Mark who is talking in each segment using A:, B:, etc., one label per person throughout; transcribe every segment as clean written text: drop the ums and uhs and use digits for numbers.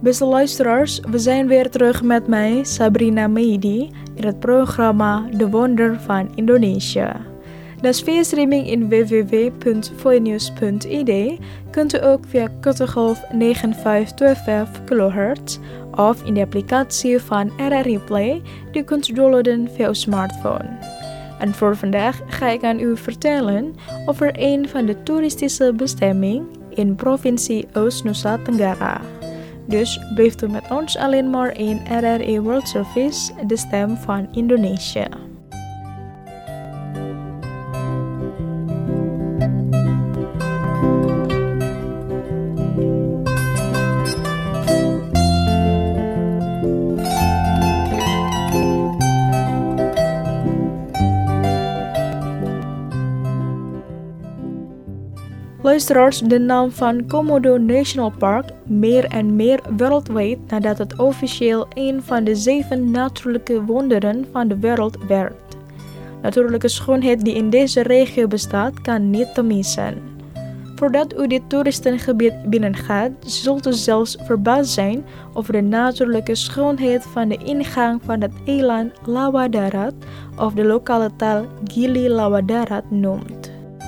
A: Beste luisteraars, we zijn weer terug met mij, Sabrina Meidi, in het programma De Wonder van Indonesië. Naast via streaming in www.voinews.id kunt u ook via Kuttegolf 9525 kHz of in de applicatie van RRI Play die kunt downloaden via uw smartphone. En voor vandaag ga ik aan u vertellen over een van de toeristische bestemmingen in provincie Oost-Nusa Tenggara. Dus blijft u met ons alleen maar in RRI World Service, de stem van Indonesië. Luisteraars, de naam van Komodo National Park meer en meer wereldwijd nadat het officieel een van de 7 natuurlijke wonderen van de wereld werd. Natuurlijke schoonheid die in deze regio bestaat kan niet te missen. Voordat u dit toeristengebied binnengaat, zult u zelfs verbaasd zijn over de natuurlijke schoonheid van de ingang van het eiland Lawa Darat, of de lokale taal Gili Lawa Darat noemt.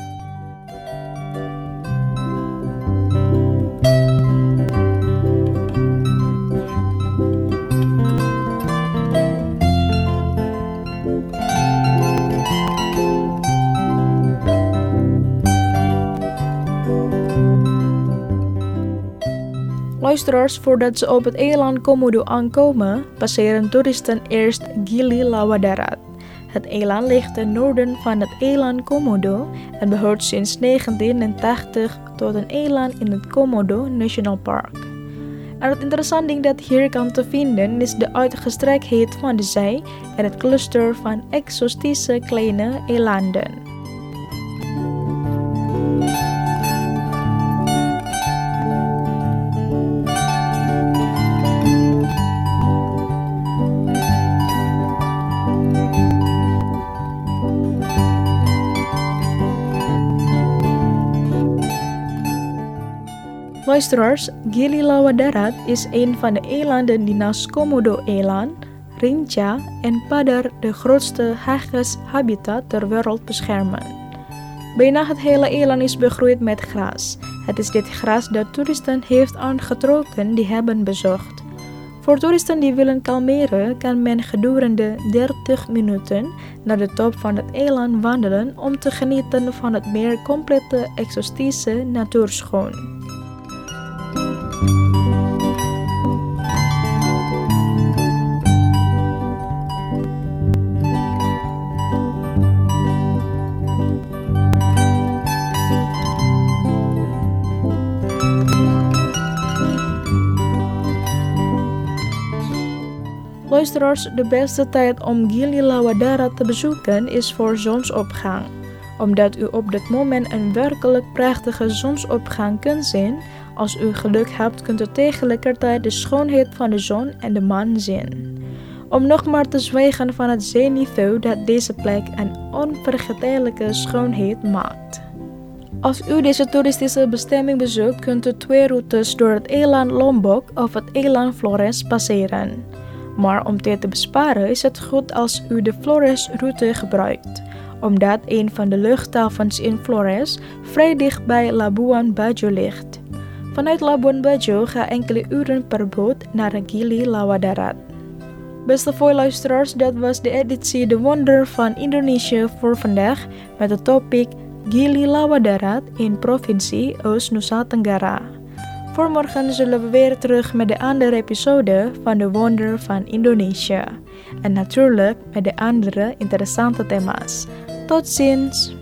A: Luisteraars, voordat ze op het eiland Komodo aankomen, passeren toeristen eerst Gili Lawa Darat. Het eiland ligt ten noorden van het eiland Komodo en behoort sinds 1980 tot een eiland in het Komodo National Park. En het interessante ding dat hier kan te vinden is de uitgestrektheid van de zee en het cluster van exotische kleine eilanden. Luisteraars, Gili Lawa Darat is een van de eilanden die naast Komodo-eiland, Rinca en Padar de grootste hagedishabitat ter wereld beschermen. Bijna het hele eiland is begroeid met gras. Het is dit gras dat toeristen heeft aangetrokken die hebben bezocht. Voor toeristen die willen kalmeren kan men gedurende 30 minuten naar de top van het eiland wandelen om te genieten van het meer complete exotische natuurschoon. Luisteraars, de beste tijd om Gili Lawa Darat te bezoeken is voor zonsopgang. Omdat u op dit moment een werkelijk prachtige zonsopgang kunt zien, als u geluk hebt kunt u tegelijkertijd de schoonheid van de zon en de maan zien. Om nog maar te zwijgen van het zeeniveau dat deze plek een onvergetelijke schoonheid maakt. Als u deze toeristische bestemming bezoekt, kunt u 2 routes door het eiland Lombok of het eiland Flores passeren. Maar om tijd te besparen is het goed als u de Flores-route gebruikt, omdat een van de luchthavens in Flores vrij dicht bij Labuan Bajo ligt. Vanuit Labuan Bajo ga enkele uren per boot naar Gili Lawa Darat. Beste luisteraars, dat was de editie De Wonder van Indonesië voor vandaag met het topic Gili Lawa Darat in provincie Oost-Nusa Tenggara. Voor morgen zullen we weer terug met de andere episode van De Wonder van Indonesië. En natuurlijk met de andere interessante thema's. Tot ziens!